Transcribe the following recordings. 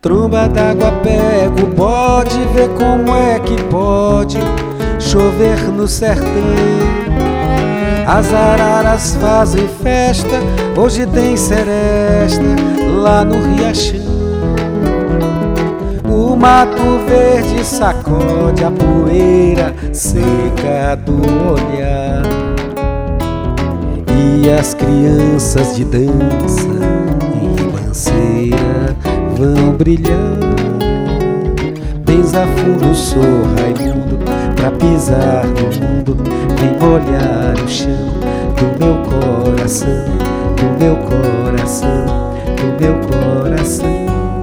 tromba d'água pega o bode, vê como é que pode chover no sertão. As araras fazem festa, hoje tem seresta lá no riachão. O mato verde sacode a poeira seca do olhar, e as crianças de dança em ribanceira vão brilhar. Benza fundo, sou Raimundo, pra pisar no mundo. Vem molhar o chão do meu coração, do meu coração, do meu coração.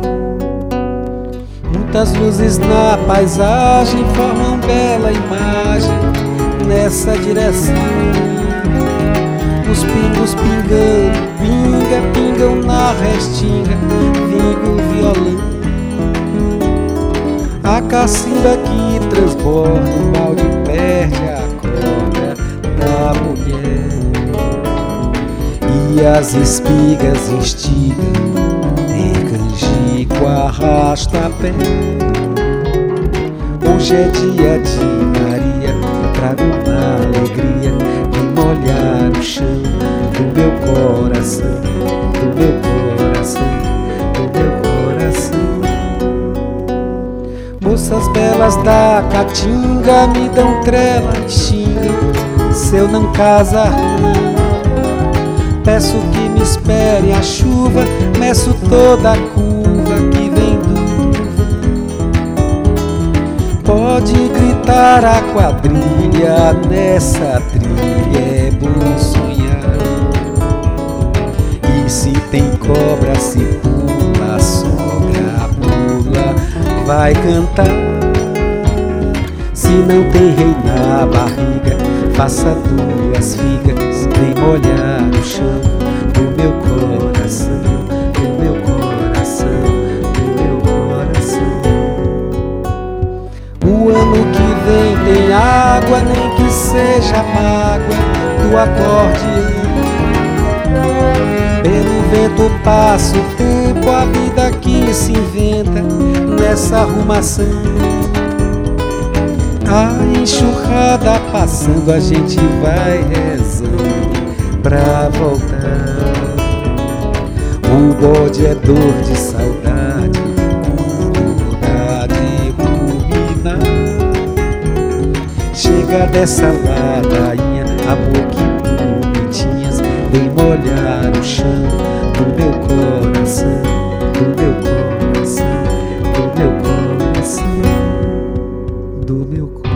Muitas luzes na paisagem formam bela imagem nessa direção. Os pingos pingando, pingam na restinga, vinga o violão. A cacimba que transborda, o balde perde a corda da mulher, e as espigas instigam, em canjico arrasta-pé. Hoje é dia de Maria, trago uma alegria, vem molhar o chão do meu coração, do meu coração, do meu coração. Moças belas da caatinga me dão trela e xingam se eu não casar. Peço que me esperem a chuva, meço toda a curva que vem do trovão. Pode gritar a quadrilha, nessa trilha é bom sonhar. E se tem cobra, se pula, sogra pula, vai cantar. Se não tem rei na barriga, faça duas figas, vem molhar o chão do meu coração, do meu coração, do meu coração. O ano que vem tem água, nem que seja mágoa do acordeão. Pelo vento passa o tempo, a vida que se inventa nessa arrumação. A enxurrada passando, a gente vai rezando pra voltar. O bode é dor de saudade quando dá de ruminar. Chega dessa ladainha, amor, que bonitinhas, vem molhar o chão do meu coração, do meu coração, do meu coração, do meu coração.